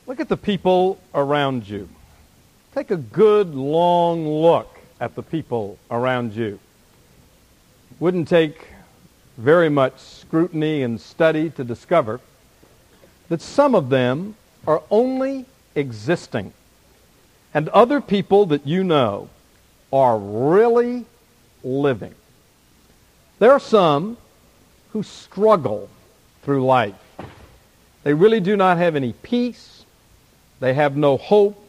Look at the people around you. Take a good, long look at the people around you. Wouldn't take very much scrutiny and study to discover that some of them are only existing, and other people that you know are really living. There are some who struggle through life. They really do not have any peace. They have no hope.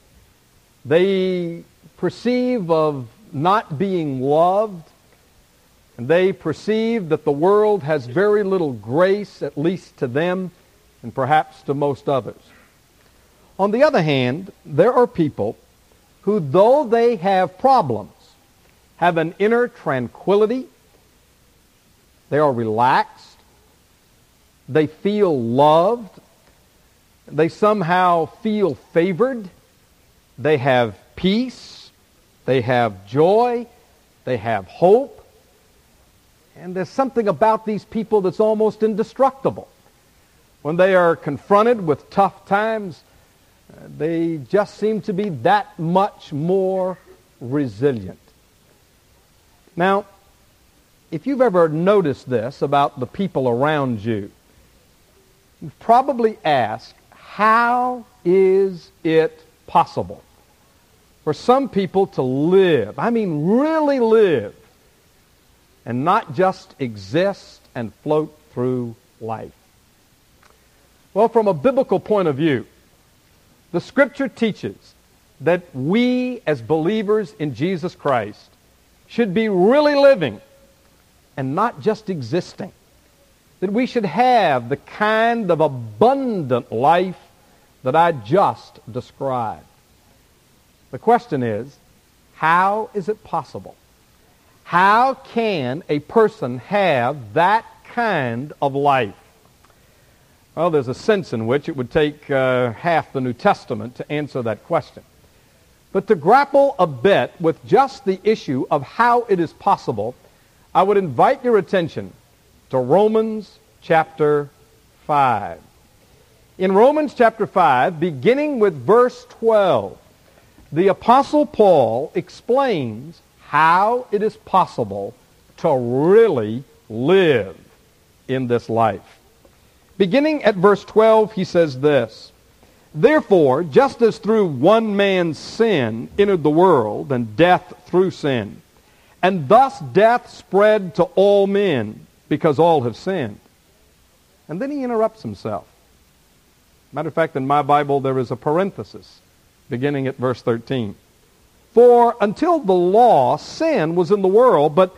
They perceive of not being loved, and they perceive that the world has very little grace, at least to them, and perhaps to most others. On the other hand, there are people who, though they have problems, have an inner tranquility. They are relaxed. They feel loved. They somehow feel favored. They have peace. They have joy. They have hope. And there's something about these people that's almost indestructible. When they are confronted with tough times, they just seem to be that much more resilient. Now, if you've ever noticed this about the people around you, you've probably asked, how is it possible for some people to live, I mean really live, and not just exist and float through life? Well, from a biblical point of view, the Scripture teaches that we as believers in Jesus Christ should be really living and not just existing. That we should have the kind of abundant life that I just described. The question is, how is it possible? How can a person have that kind of life? Well, there's a sense in which it would take half the New Testament to answer that question. But to grapple a bit with just the issue of how it is possible, I would invite your attention to Romans chapter 5. In Romans chapter 5, beginning with verse 12, the Apostle Paul explains how it is possible to really live in this life. Beginning at verse 12, he says this: "Therefore, just as through one man's sin entered the world, and death through sin, and thus death spread to all men, because all have sinned." And then he interrupts himself. Matter of fact, in my Bible there is a parenthesis beginning at verse 13. "For until the law, sin was in the world, but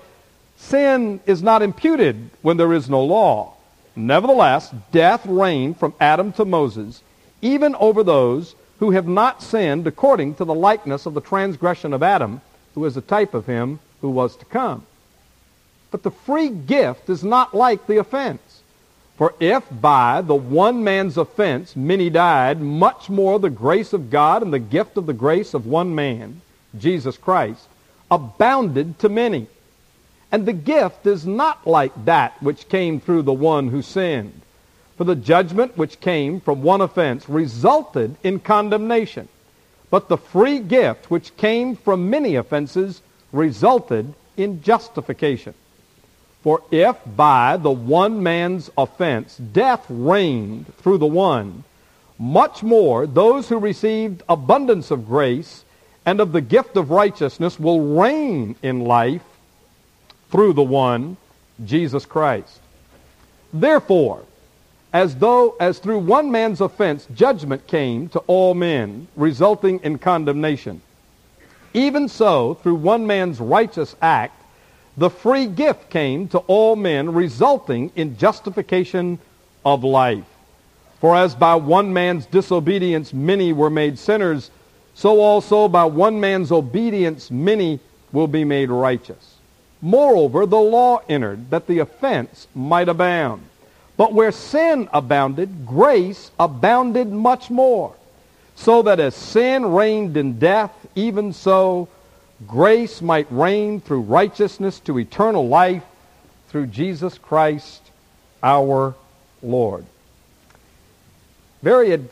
sin is not imputed when there is no law. Nevertheless, death reigned from Adam to Moses, even over those who have not sinned according to the likeness of the transgression of Adam, who is a type of him who was to come. But the free gift is not like the offense. For if by the one man's offense many died, much more the grace of God and the gift of the grace of one man, Jesus Christ, abounded to many. And the gift is not like that which came through the one who sinned. For the judgment which came from one offense resulted in condemnation. But the free gift which came from many offenses resulted in justification. For if by the one man's offense death reigned through the one, much more those who received abundance of grace and of the gift of righteousness will reign in life through the one, Jesus Christ. Therefore, as through one man's offense judgment came to all men, resulting in condemnation, even so through one man's righteous act the free gift came to all men, resulting in justification of life. For as by one man's disobedience many were made sinners, so also by one man's obedience many will be made righteous. Moreover, the law entered, that the offense might abound. But where sin abounded, grace abounded much more. So that as sin reigned in death, even so grace might reign through righteousness to eternal life through Jesus Christ our Lord." Very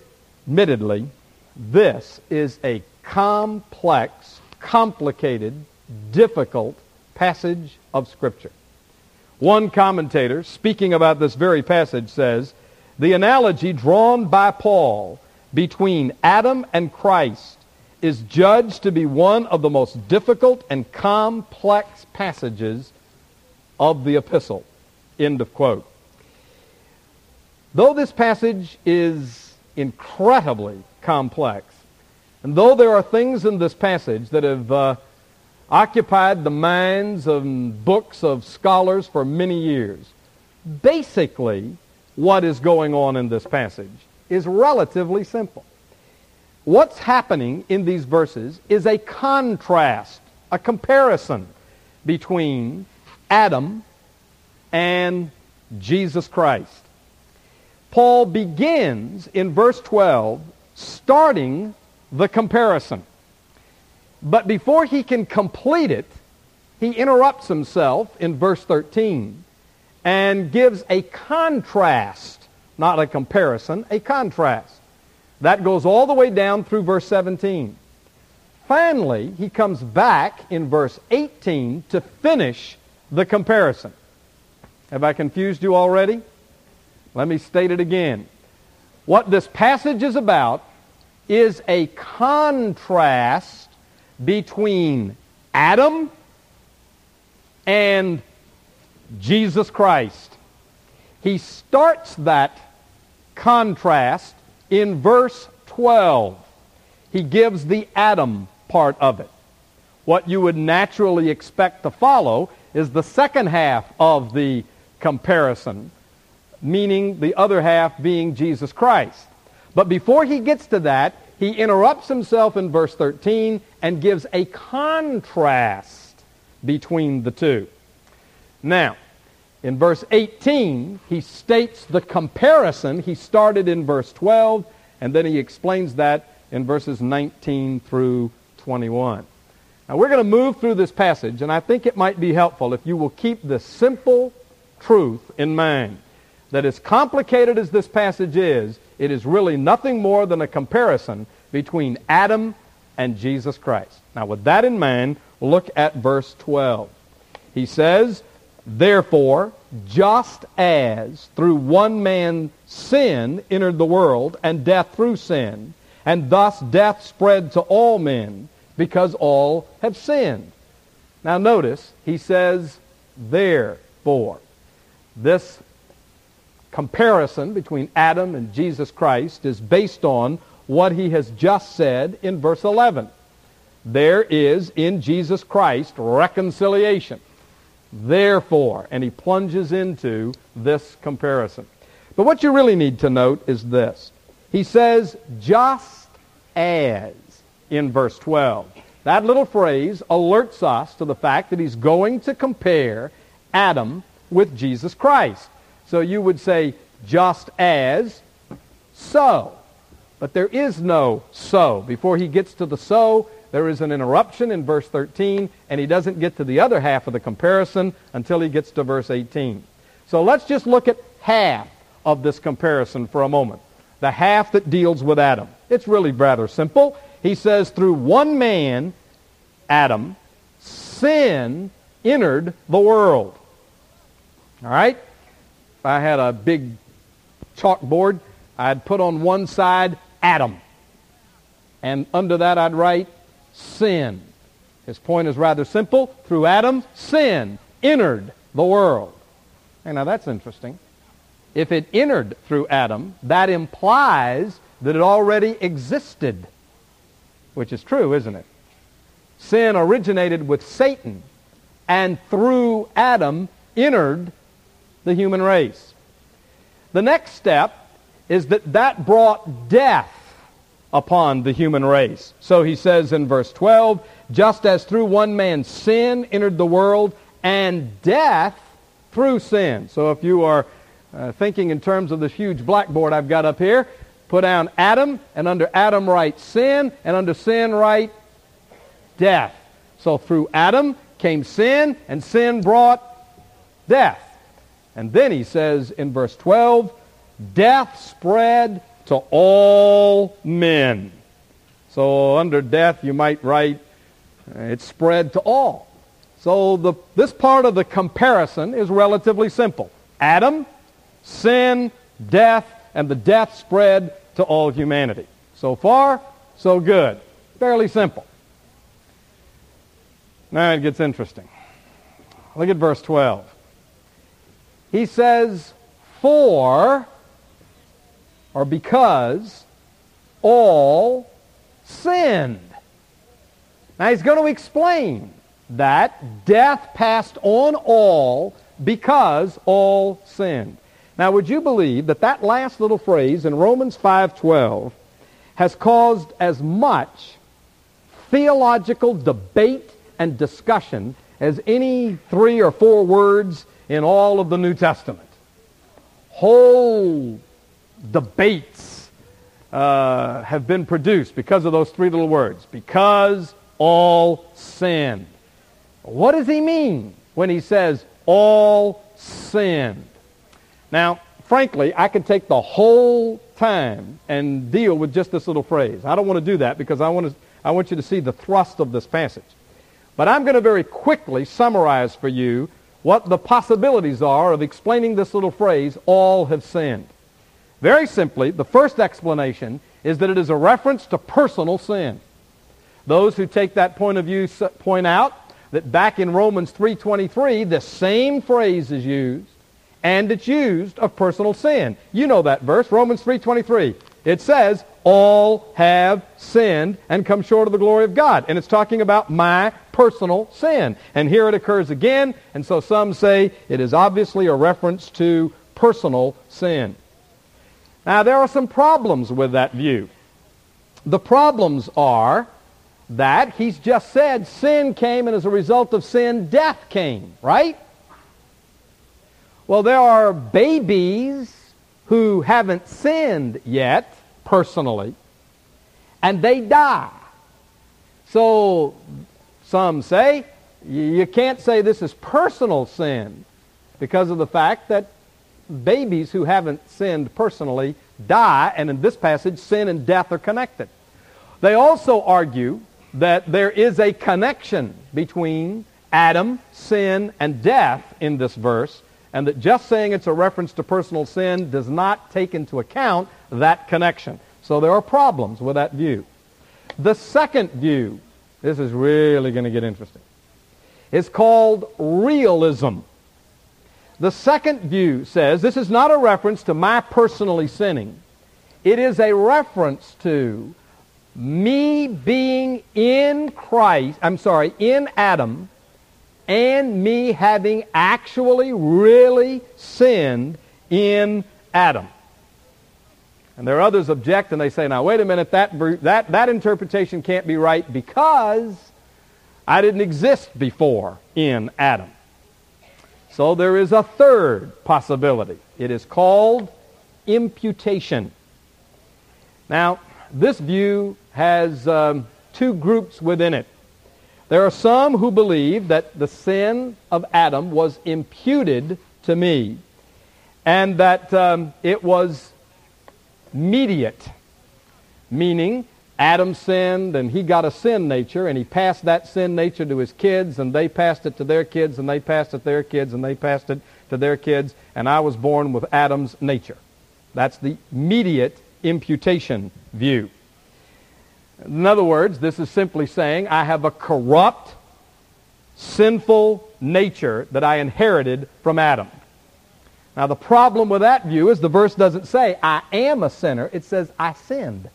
Admittedly, this is a complex, complicated, difficult passage of Scripture. One commentator, speaking about this very passage, says, the analogy drawn by Paul between Adam and Christ is judged to be one of the most difficult and complex passages of the epistle. End of quote. Though this passage is incredibly complex, and though there are things in this passage that have occupied the minds and books of scholars for many years, basically what is going on in this passage is relatively simple. What's happening in these verses is a contrast, a comparison between Adam and Jesus Christ. Paul begins in verse 12 starting the comparison. But before he can complete it, he interrupts himself in verse 13 and gives a contrast, not a comparison, a contrast. That goes all the way down through verse 17. Finally, he comes back in verse 18 to finish the comparison. Have I confused you already? Let me state it again. What this passage is about is a contrast between Adam and Jesus Christ. He starts that contrast in verse 12. He gives the Adam part of it. What you would naturally expect to follow is the second half of the comparison, meaning the other half being Jesus Christ. But before he gets to that, he interrupts himself in verse 13 and gives a contrast between the two. Now, in verse 18, he states the comparison he started in verse 12, and then he explains that in verses 19 through 21. Now, we're going to move through this passage, and I think it might be helpful if you will keep the simple truth in mind, that as complicated as this passage is, it is really nothing more than a comparison between Adam and Jesus Christ. Now, with that in mind, look at verse 12. He says, therefore, just as through one man sin entered the world, and death through sin, and thus death spread to all men, because all have sinned. Now notice, he says, therefore. This comparison between Adam and Jesus Christ is based on what he has just said in verse 11. There is in Jesus Christ reconciliation. Therefore, and he plunges into this comparison. But what you really need to note is this. He says, just as in verse 12. That little phrase alerts us to the fact that he's going to compare Adam with Jesus Christ. So you would say, just as so. But there is no so. Before he gets to the so, there is an interruption in verse 13, and he doesn't get to the other half of the comparison until he gets to verse 18. So let's just look at half of this comparison for a moment. The half that deals with Adam. It's really rather simple. He says, through one man, Adam, sin entered the world. All right? If I had a big chalkboard, I'd put on one side Adam. And under that I'd write sin. His point is rather simple. Through Adam, sin entered the world. Hey, now that's interesting. If it entered through Adam, that implies that it already existed. Which is true, isn't it? Sin originated with Satan, and through Adam entered the human race. The next step is that brought death upon the human race. So he says in verse 12, just as through one man sin entered the world, and death through sin. So if you are thinking in terms of this huge blackboard I've got up here, put down Adam, and under Adam write sin, and under sin write death. So through Adam came sin, and sin brought death. And then he says in verse 12, death spread to all men. So under death you might write, it's spread to all. So this part of the comparison is relatively simple. Adam, sin, death, and the death spread to all humanity. So far, so good. Fairly simple. Now it gets interesting. Look at verse 12. He says, for, or because, all sinned. Now he's going to explain that death passed on all because all sinned. Now would you believe that that last little phrase in Romans 5:12 has caused as much theological debate and discussion as any 3 or 4 words in all of the New Testament? Whole debates have been produced because of those 3 little words. Because all sinned. What does he mean when he says all sinned? Now, frankly, I could take the whole time and deal with just this little phrase. I don't want to do that because I want you to see the thrust of this passage. But I'm going to very quickly summarize for you what the possibilities are of explaining this little phrase, all have sinned. Very simply, the first explanation is that it is a reference to personal sin. Those who take that point of view point out that back in Romans 3:23, the same phrase is used, and it's used of personal sin. You know that verse, Romans 3:23. It says, all have sinned and come short of the glory of God. And it's talking about my personal sin. And here it occurs again, and so some say it is obviously a reference to personal sin. Now, there are some problems with that view. The problems are that he's just said sin came, and as a result of sin, death came, right? Well, there are babies who haven't sinned yet, personally, and they die. So, some say, you can't say this is personal sin because of the fact that babies who haven't sinned personally die, and in this passage, sin and death are connected. They also argue that there is a connection between Adam, sin, and death in this verse, and that just saying it's a reference to personal sin does not take into account that connection. So there are problems with that view. The second view, this is really going to get interesting, is called realism. The second view says this is not a reference to my personally sinning. It is a reference to me being in Adam, and me having actually really sinned in Adam. And there are others object and they say, now wait a minute, that interpretation can't be right because I didn't exist before in Adam. So there is a third possibility. It is called imputation. Now, this view has 2 groups within it. There are some who believe that the sin of Adam was imputed to me, and that it was mediate, meaning Adam sinned and he got a sin nature, and he passed that sin nature to his kids, and they passed it to their kids, and they passed it to their kids, and they passed it to their kids, and I was born with Adam's nature. That's the mediate imputation view. In other words, this is simply saying I have a corrupt, sinful nature that I inherited from Adam. Now, the problem with that view is the verse doesn't say I am a sinner. It says I sinned.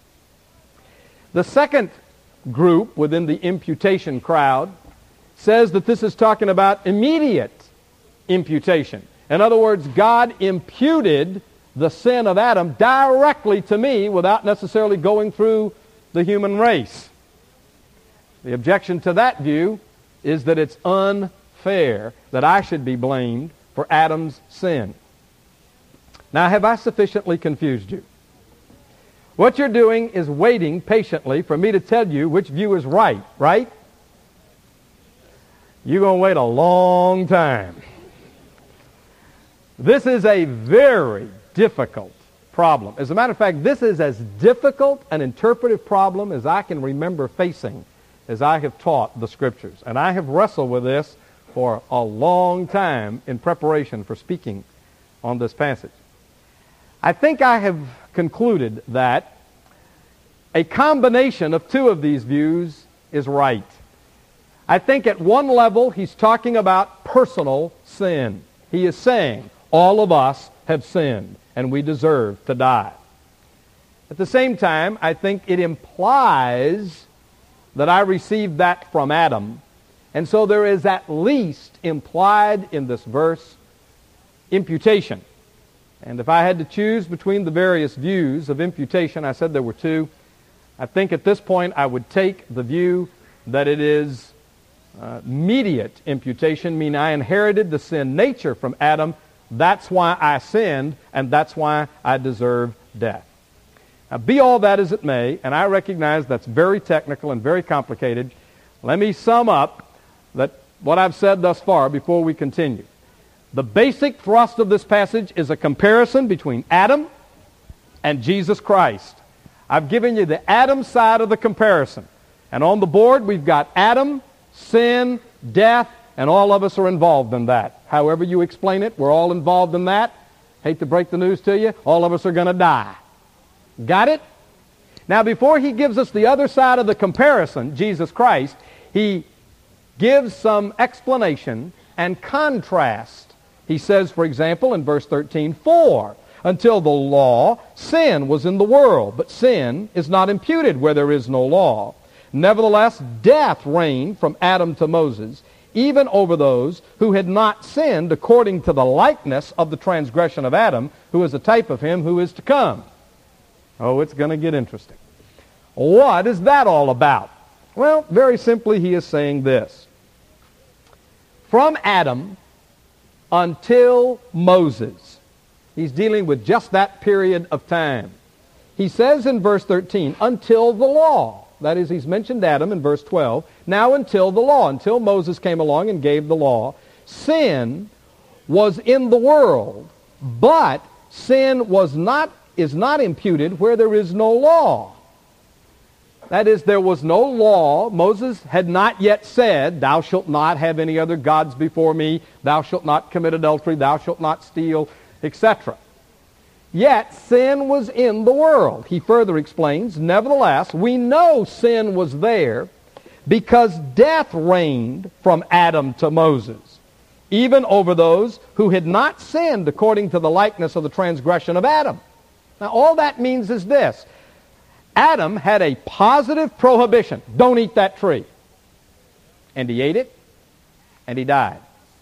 The second group within the imputation crowd says that this is talking about immediate imputation. In other words, God imputed the sin of Adam directly to me without necessarily going through the human race. The objection to that view is that it's unfair that I should be blamed for Adam's sin. Now, have I sufficiently confused you? What you're doing is waiting patiently for me to tell you which view is right, right? You're going to wait a long time. This is a very difficult problem. As a matter of fact, this is as difficult an interpretive problem as I can remember facing as I have taught the Scriptures. And I have wrestled with this for a long time in preparation for speaking on this passage. I think I have concluded that a combination of two of these views is right. I think at one level he's talking about personal sin. He is saying all of us have sinned and we deserve to die. At the same time, I think it implies that I received that from Adam, and so there is at least implied in this verse imputation. And if I had to choose between the various views of imputation, I said there were two. I think at this point I would take the view that it is mediate imputation, meaning I inherited the sin nature from Adam. That's why I sinned, and that's why I deserve death. Now, be all that as it may, and I recognize that's very technical and very complicated, let me sum up what I've said thus far before we continue. The basic thrust of this passage is a comparison between Adam and Jesus Christ. I've given you the Adam side of the comparison. And on the board, we've got Adam, sin, death, and all of us are involved in that. However you explain it, we're all involved in that. Hate to break the news to you, all of us are going to die. Got it? Now, before he gives us the other side of the comparison, Jesus Christ, he gives some explanation and contrast. He says, for example, in verse 13, "For until the law, sin was in the world, but sin is not imputed where there is no law. Nevertheless, death reigned from Adam to Moses, even over those who had not sinned according to the likeness of the transgression of Adam, who is a type of him who is to come." Oh, it's going to get interesting. What is that all about? Well, very simply, he is saying this. From Adam until Moses, he's dealing with just that period of time. He says in verse 13, until the law. That is, he's mentioned Adam in verse 12. Now until the law, until Moses came along and gave the law, sin was in the world, but sin is not imputed where there is no law. That is, there was no law. Moses had not yet said, "Thou shalt not have any other gods before me. Thou shalt not commit adultery. Thou shalt not steal," etc. Yet sin was in the world. He further explains, "Nevertheless, we know sin was there because death reigned from Adam to Moses, even over those who had not sinned according to the likeness of the transgression of Adam." Now, all that means is this. Adam had a positive prohibition. Don't eat that tree. And he ate it, and he died.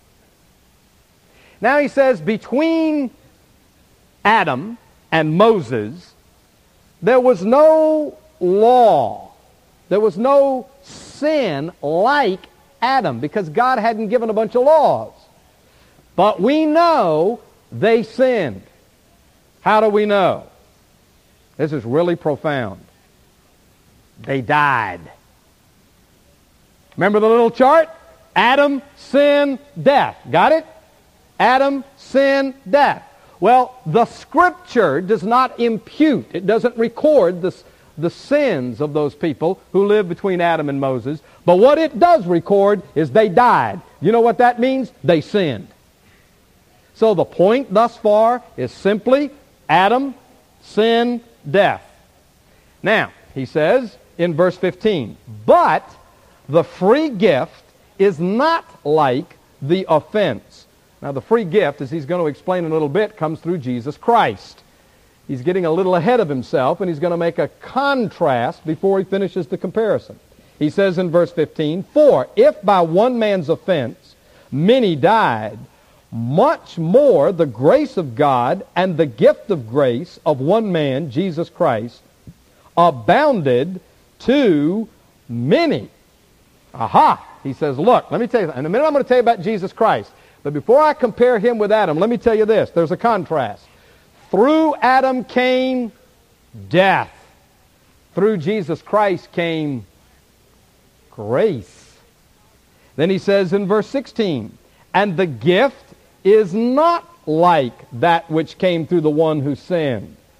Now he says between Adam and Moses, there was no law. There was no sin like Adam because God hadn't given a bunch of laws. But we know they sinned. How do we know? This is really profound. They died. Remember the little chart? Adam, sin, death. Got it? Adam, sin, death. Well, the Scripture does not impute. It doesn't record the sins of those people who lived between Adam and Moses. But what it does record is they died. You know what that means? They sinned. So the point thus far is simply Adam, sin, death. Now, he says in verse 15, "But the free gift is not like the offense." Now, the free gift, as he's going to explain in a little bit, comes through Jesus Christ. He's getting a little ahead of himself, and he's going to make a contrast before he finishes the comparison. He says in verse 15, "For if by one man's offense many died, much more the grace of God and the gift of grace of one man, Jesus Christ, abounded to many." Aha! He says, look, let me tell you, in a minute I'm going to tell you about Jesus Christ. But before I compare him with Adam, let me tell you this. There's a contrast. Through Adam came death. Through Jesus Christ came grace. Then he says in verse 16, "And the gift is not like that which came through the one who sinned.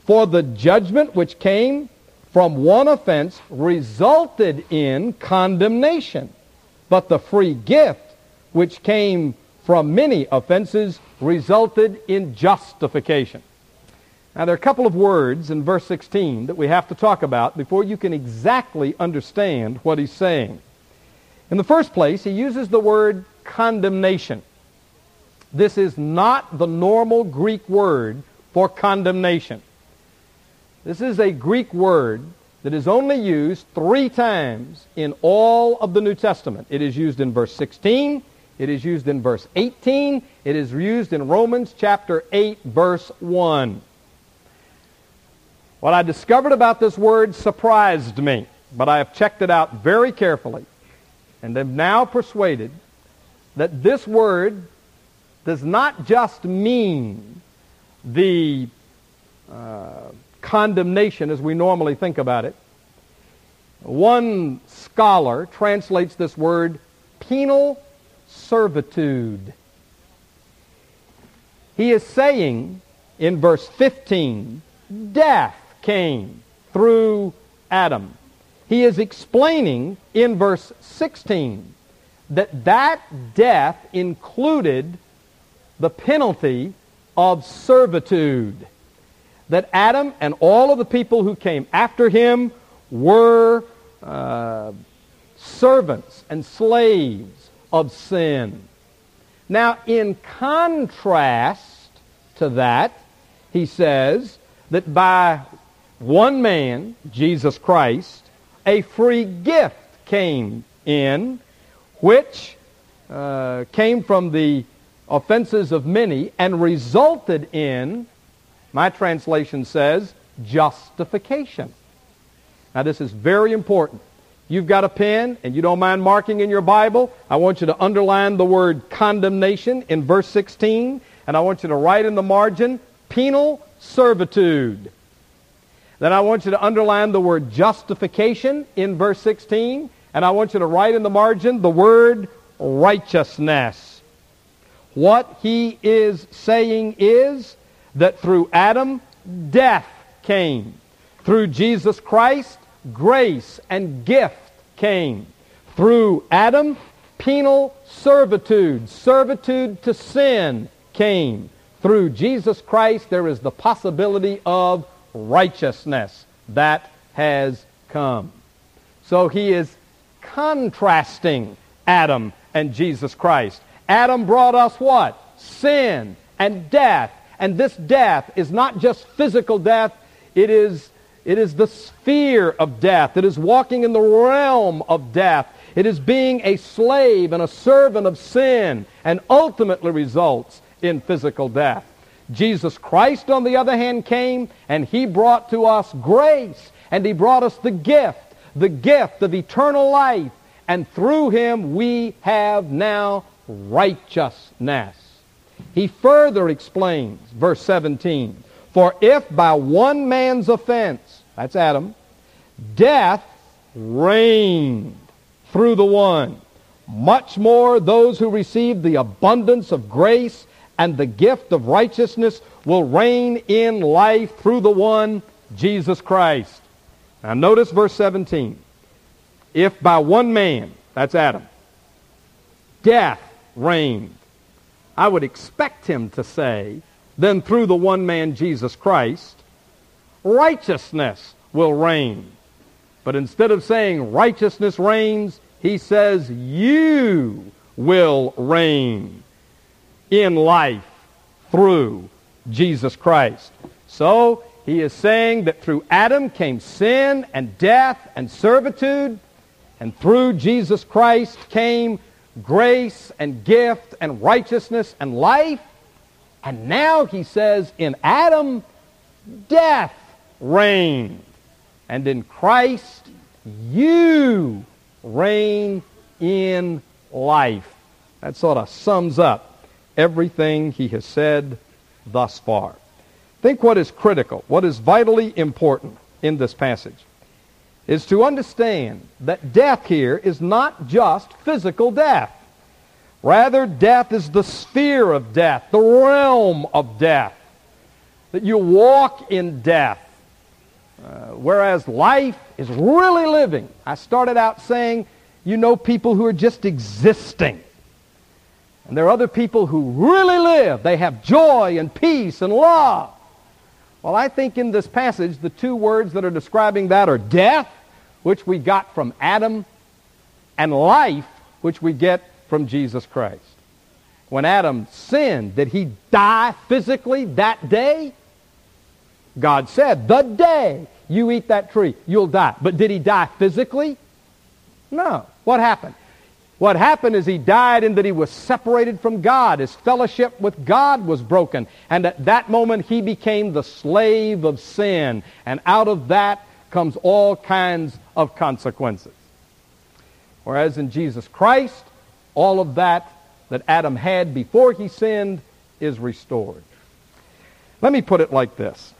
For the judgment which came from one offense resulted in condemnation, but the free gift which came from many offenses resulted in justification. Now, there are a couple of words in verse 16 that we have to talk about before you can exactly understand what he's saying. In the first place, he uses the word condemnation. This is not the normal Greek word for condemnation. This is a Greek word that is only used 3 times in all of the New Testament. It is used in verse 16, it is used in verse 18, it is used in Romans chapter 8, verse 1. What I discovered about this word surprised me, but I have checked it out very carefully and am now persuaded that this word does not just mean the condemnation as we normally think about it. One scholar translates this word penal servitude. He is saying in verse 15, death came through Adam. He is explaining in verse 16 that death included the penalty of servitude. That Adam and all of the people who came after him were servants and slaves of sin. Now, in contrast to that, he says that by one man, Jesus Christ, a free gift came in, which came from the offenses of many and resulted in, my translation says, justification. Now, this is very important. You've got a pen and you don't mind marking in your Bible. I want you to underline the word condemnation in verse 16, and I want you to write in the margin penal servitude. Then I want you to underline the word justification in verse 16, and I want you to write in the margin the word righteousness. What he is saying is that through Adam, death came. Through Jesus Christ, grace and gift came. Through Adam, penal servitude, servitude to sin came. Through Jesus Christ, there is the possibility of righteousness that has come. So he is contrasting Adam and Jesus Christ. Adam brought us what? Sin and death. And this death is not just physical death. It is the sphere of death. It is walking in the realm of death. It is being a slave and a servant of sin, and ultimately results in physical death. Jesus Christ, on the other hand, came and he brought to us grace, and he brought us the gift of eternal life, and through him we have now righteousness. He further explains, verse 17, for if by one man's offense, that's Adam, death reigned through the one, much more those who receive the abundance of grace and the gift of righteousness will reign in life through the one, Jesus Christ. Now notice verse 17. If by one man, that's Adam, death reigned, I would expect him to say, then through the one man, Jesus Christ, righteousness will reign. But instead of saying righteousness reigns, he says you will reign in life through Jesus Christ. So he is saying that through Adam came sin and death and servitude, and through Jesus Christ came grace and gift and righteousness and life. And now he says in Adam, death reigned. And in Christ, you reign in life. That sort of sums up everything he has said thus far. Think what is critical, what is vitally important in this passage is to understand that death here is not just physical death. Rather, death is the sphere of death, the realm of death. that you walk in death, whereas life is really living. I started out saying, you know people who are just existing. And there are other people who really live. They have joy and peace and love. Well, I think in this passage, the two words that are describing that are death, which we got from Adam, and life, which we get from Jesus Christ. When Adam sinned, did he die physically that day? God said, the day you eat that tree, you'll die. But did he die physically? No. What happened? What happened is he died in that he was separated from God. His fellowship with God was broken. And at that moment, he became the slave of sin. And out of that comes all kinds of consequences. Whereas in Jesus Christ, all of that Adam had before he sinned is restored. Let me put it like this.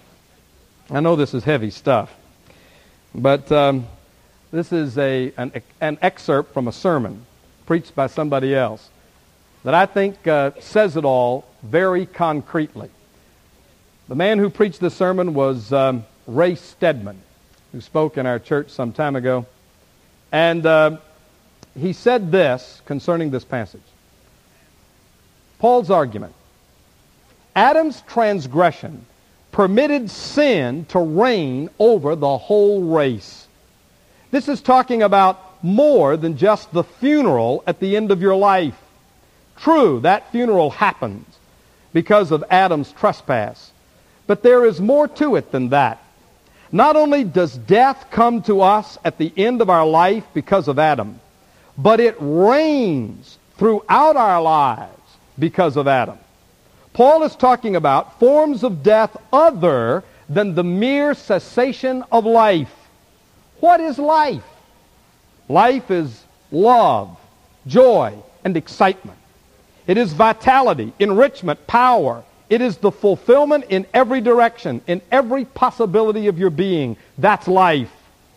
I know this is heavy stuff, but this is an excerpt from a sermon preached by somebody else that I think says it all very concretely. The man who preached this sermon was Ray Stedman, who spoke in our church some time ago. And he said this concerning this passage. Paul's argument. Adam's transgression permitted sin to reign over the whole race. This is talking about more than just the funeral at the end of your life. True, that funeral happens because of Adam's trespass. But there is more to it than that. Not only does death come to us at the end of our life because of Adam, but it reigns throughout our lives because of Adam. Paul is talking about forms of death other than the mere cessation of life. What is life? Life is love, joy, and excitement. It is vitality, enrichment, power. It is the fulfillment in every direction, in every possibility of your being. That's life.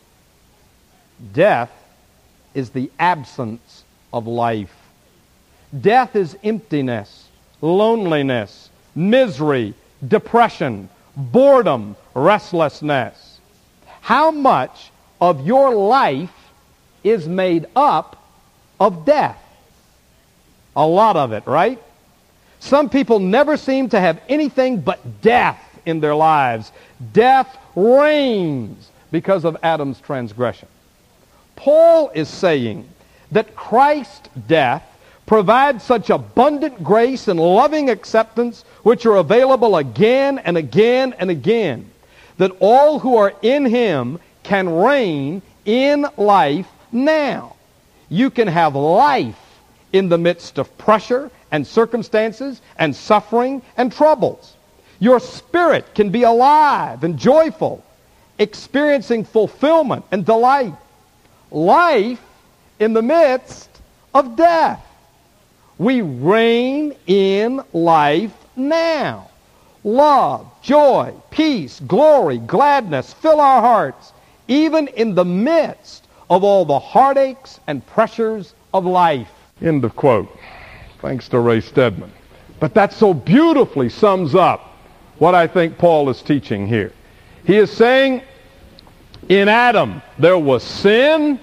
Death is the absence of life. Death is emptiness, loneliness, misery, depression, boredom, restlessness. How much of your life is made up of death? A lot of it, right? Some people never seem to have anything but death in their lives. Death reigns because of Adam's transgression. Paul is saying that Christ's death provides such abundant grace and loving acceptance, which are available again and again and again, that all who are in him can reign in life now. You can have life in the midst of pressure and circumstances and suffering and troubles. Your spirit can be alive and joyful, experiencing fulfillment and delight. Life in the midst of death. We reign in life now. Love, joy, peace, glory, gladness fill our hearts, even in the midst of all the heartaches and pressures of life. End of quote. Thanks to Ray Stedman. But that so beautifully sums up what I think Paul is teaching here. He is saying, in Adam there was sin,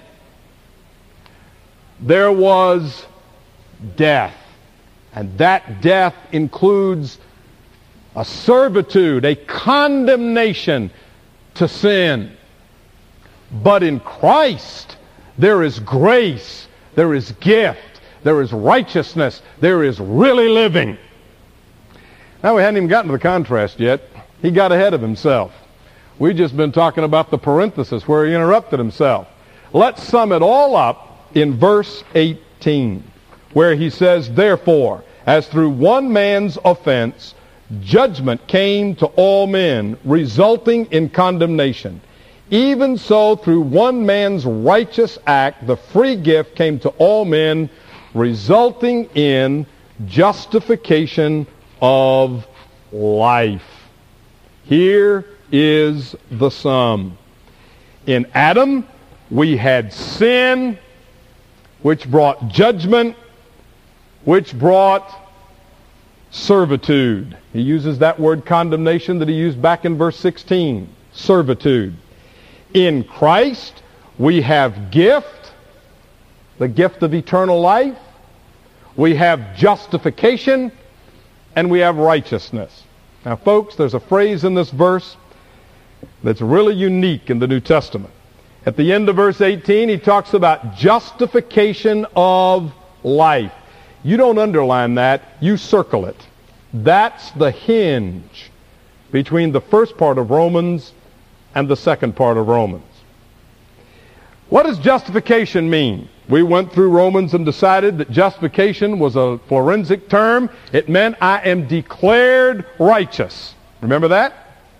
there was death. And that death includes a servitude, a condemnation to sin. But in Christ, there is grace, there is gift, there is righteousness, there is really living. Now, we hadn't even gotten to the contrast yet. He got ahead of himself. We've just been talking about the parenthesis where he interrupted himself. Let's sum it all up in verse 18, where he says, therefore, as through one man's offense, judgment came to all men, resulting in condemnation. Even so, through one man's righteous act, the free gift came to all men, resulting in justification of life. Here is the sum. In Adam, we had sin, which brought judgment, which brought servitude. He uses that word condemnation that he used back in verse 16. Servitude. In Christ, we have gift, the gift of eternal life. We have justification, and we have righteousness. Now, folks, there's a phrase in this verse that's really unique in the New Testament. At the end of verse 18, he talks about justification of life. You don't underline that, you circle it. That's the hinge between the first part of Romans and the second part of Romans. What does justification mean? We went through Romans and decided that justification was a forensic term. It meant I am declared righteous. Remember that?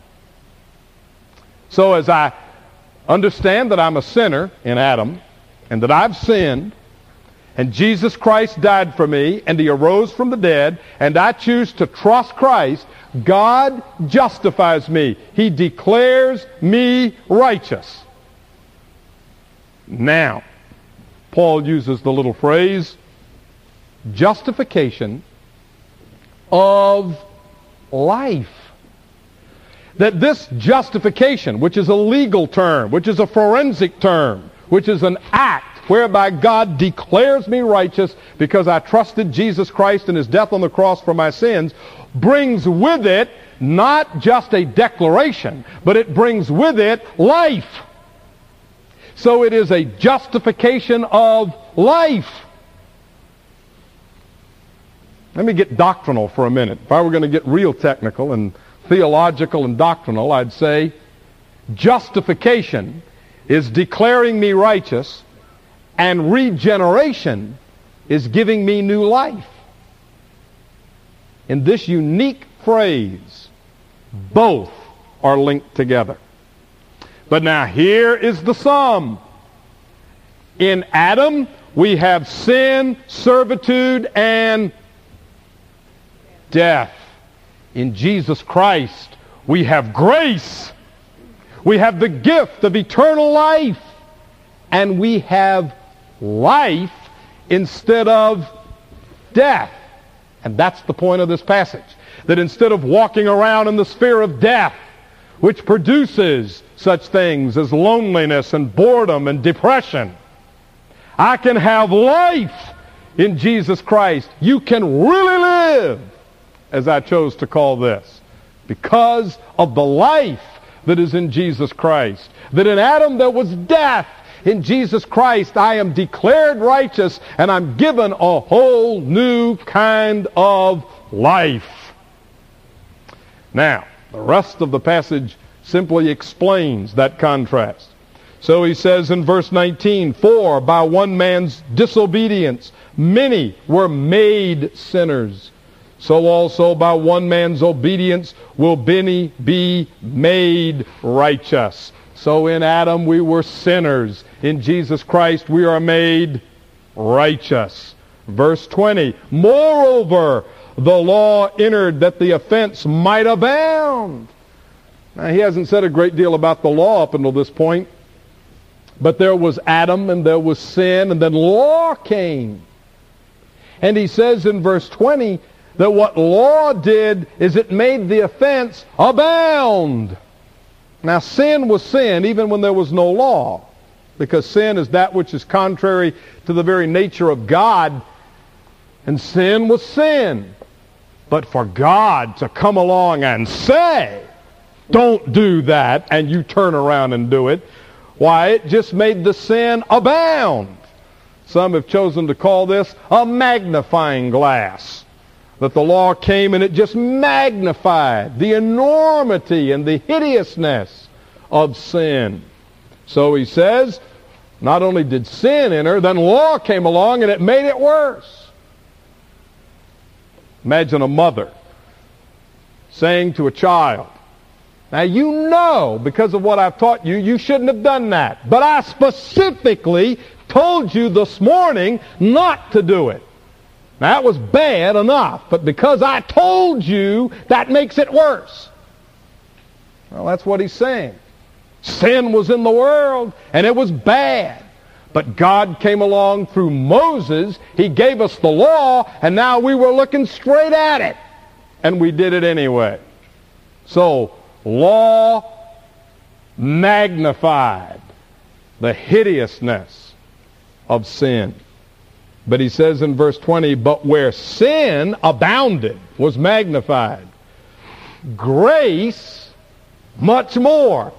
So as I understand that I'm a sinner in Adam and that I've sinned, and Jesus Christ died for me, and he arose from the dead, and I choose to trust Christ, God justifies me. He declares me righteous. Now, Paul uses the little phrase, justification of life. That this justification, which is a legal term, which is a forensic term, which is an act whereby God declares me righteous because I trusted Jesus Christ and his death on the cross for my sins, brings with it not just a declaration, but it brings with it life. So it is a justification of life. Let me get doctrinal for a minute. If I were going to get real technical and theological and doctrinal, I'd say justification is declaring me righteous, and regeneration is giving me new life. In this unique phrase, both are linked together. But now here is the sum. In Adam, we have sin, servitude, and death. In Jesus Christ, we have grace. We have the gift of eternal life. And we have life instead of death. And that's the point of this passage. That instead of walking around in the sphere of death, which produces such things as loneliness and boredom and depression, I can have life in Jesus Christ. You can really live, as I chose to call this, because of the life that is in Jesus Christ. That in Adam there was death. In Jesus Christ I am declared righteous, and I'm given a whole new kind of life. Now, the rest of the passage simply explains that contrast. So he says in verse 19, "For by one man's disobedience many were made sinners. So also by one man's obedience will many be made righteous." So in Adam we were sinners. In Jesus Christ we are made righteous. Verse 20, "Moreover, the law entered that the offense might abound." Now, he hasn't said a great deal about the law up until this point. But there was Adam and there was sin, and then law came. And he says in verse 20 that what law did is it made the offense abound. Now, sin was sin even when there was no law, because sin is that which is contrary to the very nature of God, and sin was sin. But for God to come along and say, "Don't do that," and you turn around and do it, why, it just made the sin abound. Some have chosen to call this a magnifying glass. That the law came and it just magnified the enormity and the hideousness of sin. So he says, not only did sin enter, then law came along and it made it worse. Imagine a mother saying to a child, "Now you know, because of what I've taught you, you shouldn't have done that. But I specifically told you this morning not to do it. Now that was bad enough, but because I told you, that makes it worse." Well, that's what he's saying. Sin was in the world, and it was bad. But God came along through Moses. He gave us the law, and now we were looking straight at it. and we did it anyway. So, law magnified the hideousness of sin. But he says in verse 20, but where sin abounded, was magnified, grace much more.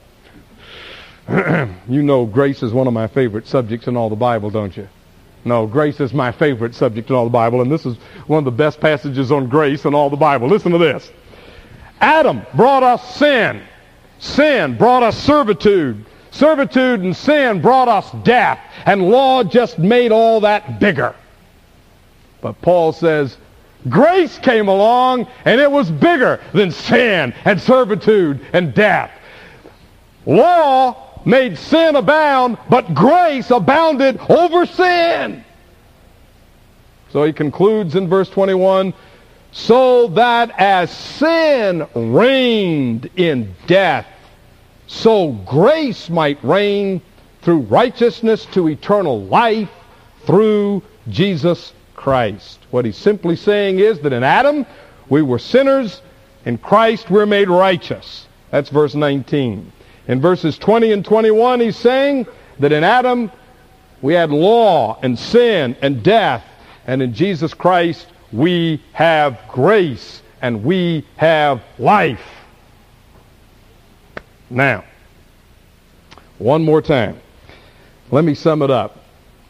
You know grace is one of my favorite subjects in all the Bible, don't you? No, grace is my favorite subject in all the Bible, and this is one of the best passages on grace in all the Bible. Listen to this. Adam brought us sin. Sin brought us servitude. Servitude and sin brought us death. And law just made all that bigger. But Paul says, grace came along, and it was bigger than sin and servitude and death. Law made sin abound, but grace abounded over sin. So he concludes in verse 21, so that as sin reigned in death, so grace might reign through righteousness to eternal life through Jesus Christ. What he's simply saying is that in Adam we were sinners, in Christ we're made righteous. That's verse 19. In verses 20 and 21 he's saying that in Adam we had law and sin and death, and in Jesus Christ we have grace and we have life. Now, one more time. Let me sum it up.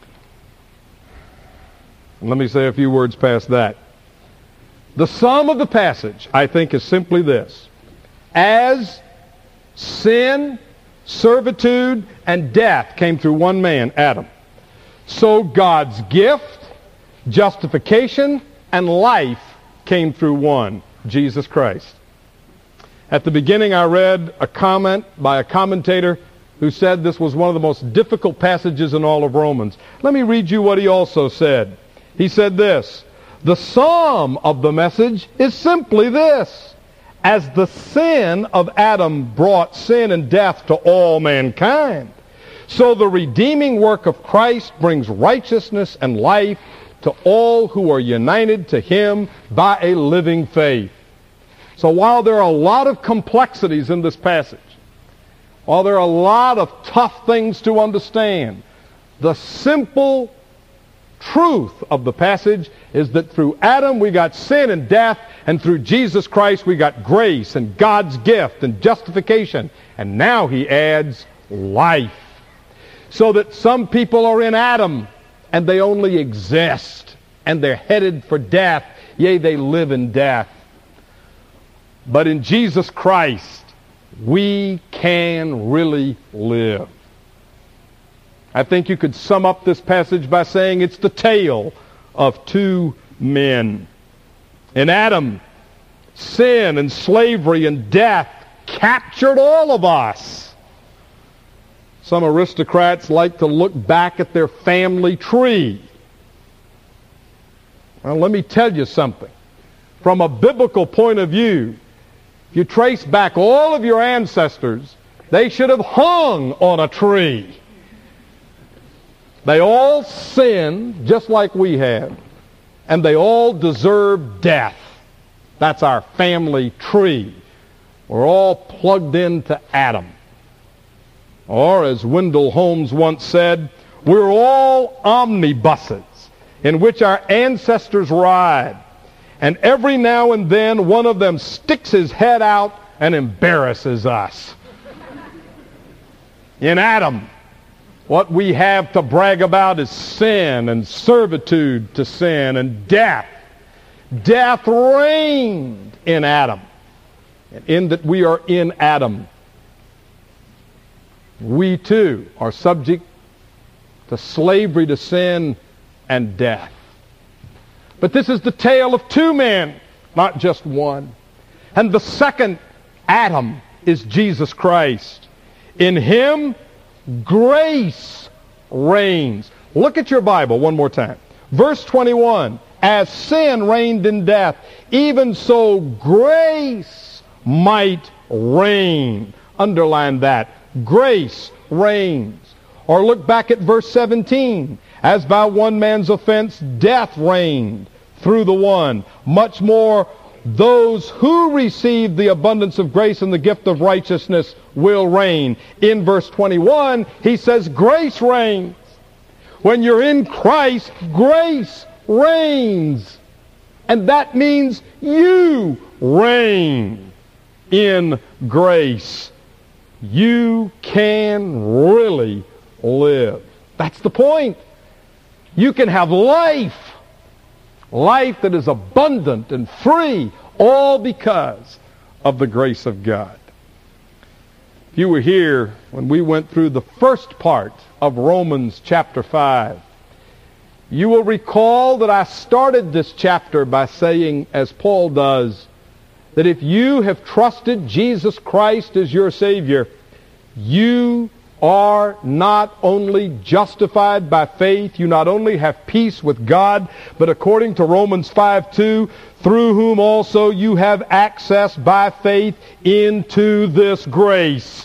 Let me say a few words past that. The sum of the passage, I think, is simply this. As sin, servitude, and death came through one man, Adam, so God's gift, justification, and life came through one, Jesus Christ. At the beginning, I read a comment by a commentator who said this was one of the most difficult passages in all of Romans. Let me read you what he also said. He said this, the sum of the message is simply this. As the sin of Adam brought sin and death to all mankind, so the redeeming work of Christ brings righteousness and life to all who are united to him by a living faith. So while there are a lot of complexities in this passage, while there are a lot of tough things to understand, the simple truth of the passage is that through Adam we got sin and death, and through Jesus Christ we got grace and God's gift and justification. And now he adds life. So that some people are in Adam and they only exist, and they're headed for death. Yea, they live in death. But in Jesus Christ, we can really live. I think you could sum up this passage by saying it's the tale of two men. In Adam, sin and slavery and death captured all of us. Some aristocrats like to look back at their family tree. Well, let me tell you something. From a biblical point of view, if you trace back all of your ancestors, they should have hung on a tree. They all sinned just like we have, and they all deserve death. That's our family tree. We're all plugged into Adam. Or, as Wendell Holmes once said, we're all omnibuses in which our ancestors ride. And every now and then one of them sticks his head out and embarrasses us. In Adam, what we have to brag about is sin and servitude to sin and death. Death reigned in Adam. And in that we are in Adam, we too are subject to slavery to sin and death. But this is the tale of two men, not just one. And the second Adam is Jesus Christ. In him, grace reigns. Look at your Bible one more time. Verse 21, as sin reigned in death, even so grace might reign. Underline that. Grace reigns. Or look back at verse 17. As by one man's offense death reigned through the one, much more those who receive the abundance of grace and the gift of righteousness will reign. In verse 21, he says grace reigns. When you're in Christ, grace reigns. And that means you reign in grace. You can really live. That's the point. You can have life. Life that is abundant and free, all because of the grace of God. If you were here when we went through the first part of Romans chapter 5, you will recall that I started this chapter by saying, as Paul does, that if you have trusted Jesus Christ as your Savior, you are not only justified by faith, you not only have peace with God, but according to Romans 5:2, through whom also you have access by faith into this grace.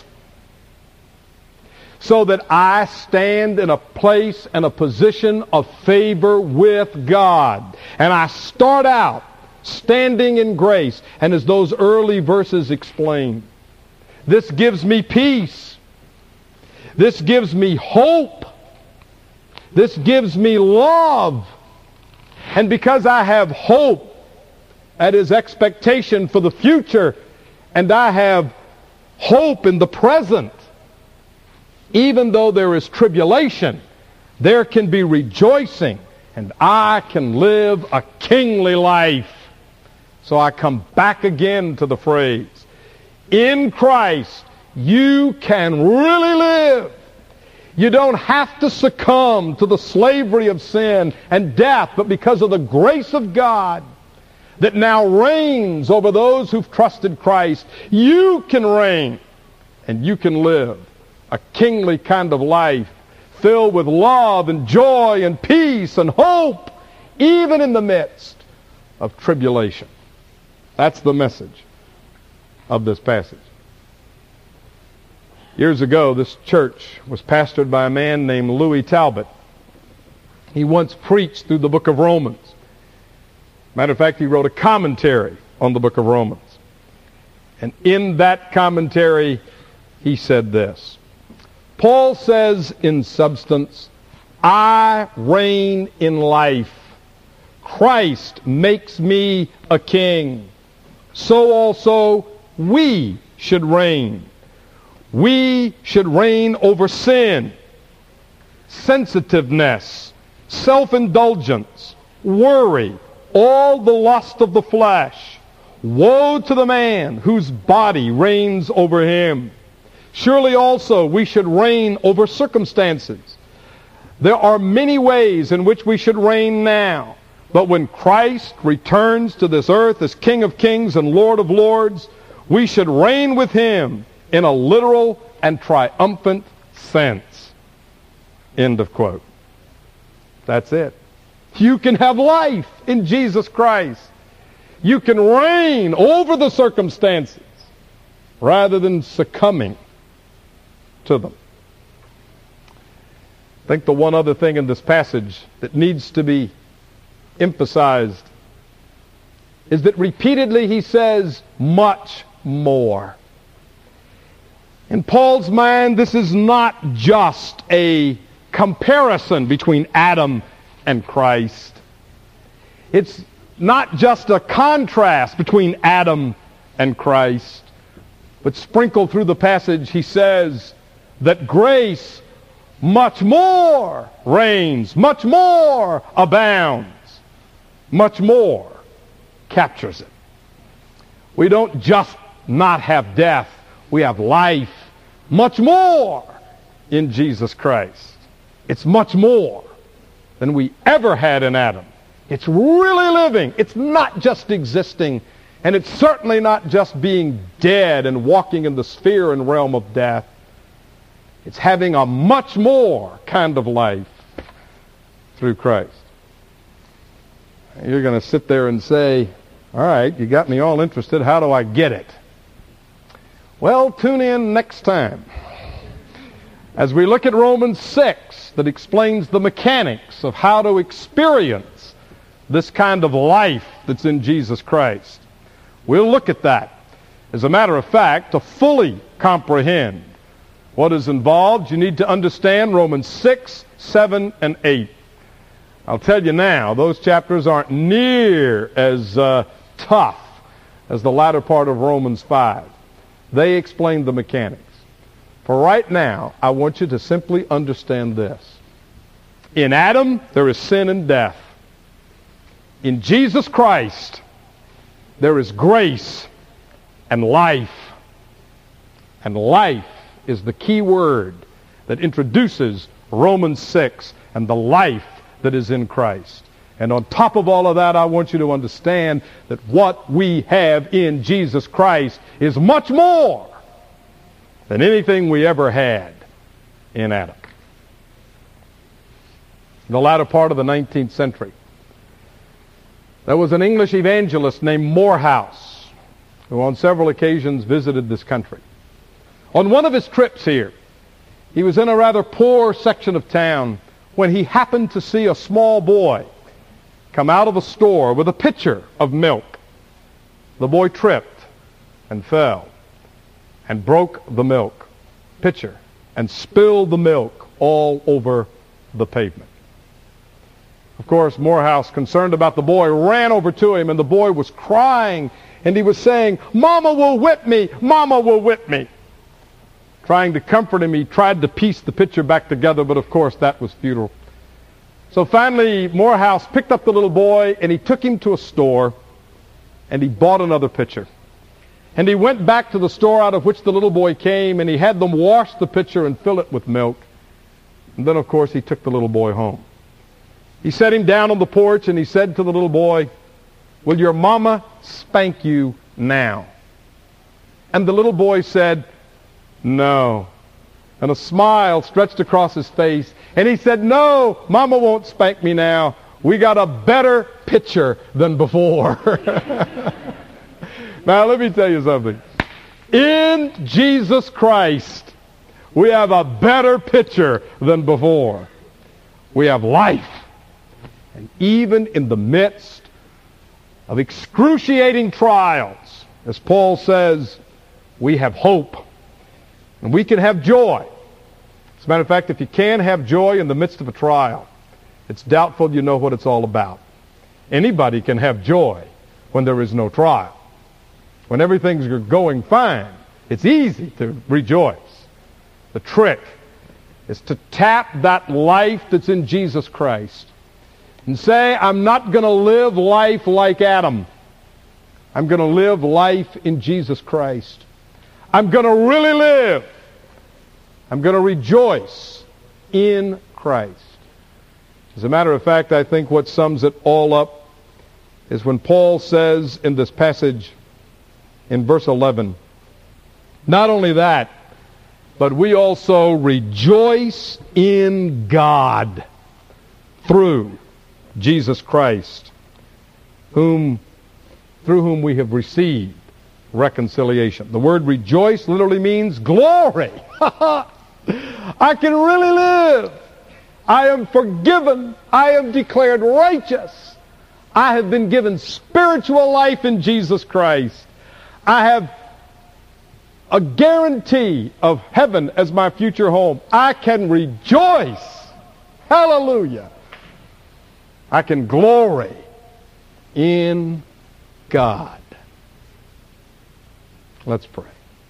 So that I stand in a place and a position of favor with God. And I start out standing in grace. And as those early verses explain, this gives me peace. This gives me hope. This gives me love. And because I have hope, that is expectation for the future, and I have hope in the present, even though there is tribulation, there can be rejoicing, and I can live a kingly life. So I come back again to the phrase, in Christ, you can really live. You don't have to succumb to the slavery of sin and death, but because of the grace of God that now reigns over those who've trusted Christ, you can reign and you can live a kingly kind of life filled with love and joy and peace and hope, even in the midst of tribulation. That's the message of this passage. Years ago, this church was pastored by a man named Louis Talbot. He once preached through the book of Romans. Matter of fact, he wrote a commentary on the book of Romans. And in that commentary, he said this. Paul says in substance, I reign in life. Christ makes me a king. So also we should reign. We should reign over sin, sensitiveness, self-indulgence, worry, all the lust of the flesh. Woe to the man whose body reigns over him. Surely also we should reign over circumstances. There are many ways in which we should reign now. But when Christ returns to this earth as King of Kings and Lord of Lords, we should reign with him in a literal and triumphant sense. End of quote. That's it. You can have life in Jesus Christ. You can reign over the circumstances rather than succumbing to them. I think the one other thing in this passage that needs to be emphasized is that repeatedly he says, much more. In Paul's mind, this is not just a comparison between Adam and Christ. It's not just a contrast between Adam and Christ. But sprinkled through the passage, he says that grace much more reigns, much more abounds, much more captures it. We don't just not have death. We have life, much more in Jesus Christ. It's much more than we ever had in Adam. It's really living. It's not just existing. And it's certainly not just being dead and walking in the sphere and realm of death. It's having a much more kind of life through Christ. You're going to sit there and say, all right, you got me all interested. How do I get it? Well, tune in next time as we look at Romans 6 that explains the mechanics of how to experience this kind of life that's in Jesus Christ. We'll look at that. As a matter of fact, to fully comprehend what is involved, you need to understand Romans 6, 7, and 8. I'll tell you now, those chapters aren't near as tough as the latter part of Romans 5. They explain the mechanics. For right now, I want you to simply understand this. In Adam, there is sin and death. In Jesus Christ, there is grace and life. And life is the key word that introduces Romans 6 and the life that is in Christ. And on top of all of that, I want you to understand that what we have in Jesus Christ is much more than anything we ever had in Adam. In the latter part of the 19th century, there was an English evangelist named Morehouse who on several occasions visited this country. On one of his trips here, he was in a rather poor section of town when he happened to see a small boy come out of a store with a pitcher of milk. The boy tripped and fell and broke the milk pitcher and spilled the milk all over the pavement. Of course, Morehouse, concerned about the boy, ran over to him, and the boy was crying, and he was saying, "Mama will whip me, Mama will whip me." Trying to comfort him, he tried to piece the pitcher back together, but of course that was futile. So finally, Morehouse picked up the little boy, and he took him to a store, and he bought another pitcher. And he went back to the store out of which the little boy came, and he had them wash the pitcher and fill it with milk. And then, of course, he took the little boy home. He set him down on the porch, and he said to the little boy, "Will your mama spank you now?" And the little boy said, "No." And a smile stretched across his face, and he said, "No, Mama won't spank me now. We got a better pitcher than before." Now, let me tell you something. In Jesus Christ, we have a better pitcher than before. We have life. And even in the midst of excruciating trials, as Paul says, we have hope. And we can have joy. As a matter of fact, if you can have joy in the midst of a trial, it's doubtful you know what it's all about. Anybody can have joy when there is no trial. When everything's going fine, it's easy to rejoice. The trick is to tap that life that's in Jesus Christ and say, I'm not going to live life like Adam. I'm going to live life in Jesus Christ. I'm going to really live. I'm going to rejoice in Christ. As a matter of fact, I think what sums it all up is when Paul says in this passage in verse 11, not only that, but we also rejoice in God through Jesus Christ, through whom we have received reconciliation. The word rejoice literally means glory. I can really live. I am forgiven. I am declared righteous. I have been given spiritual life in Jesus Christ. I have a guarantee of heaven as my future home. I can rejoice. Hallelujah. I can glory in God. Let's pray.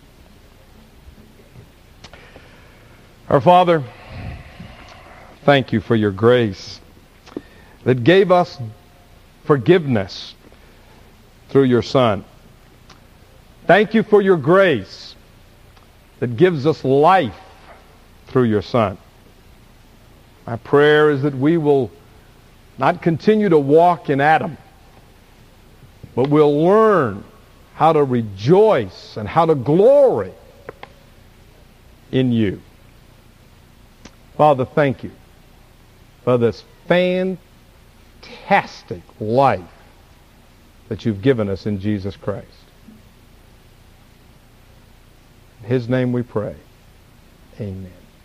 Our Father, thank you for your grace that gave us forgiveness through your Son. Thank you for your grace that gives us life through your Son. My prayer is that we will not continue to walk in Adam, but we'll learn how to rejoice and how to glory in you. Father, thank you for this fantastic life that you've given us in Jesus Christ. In his name we pray. Amen.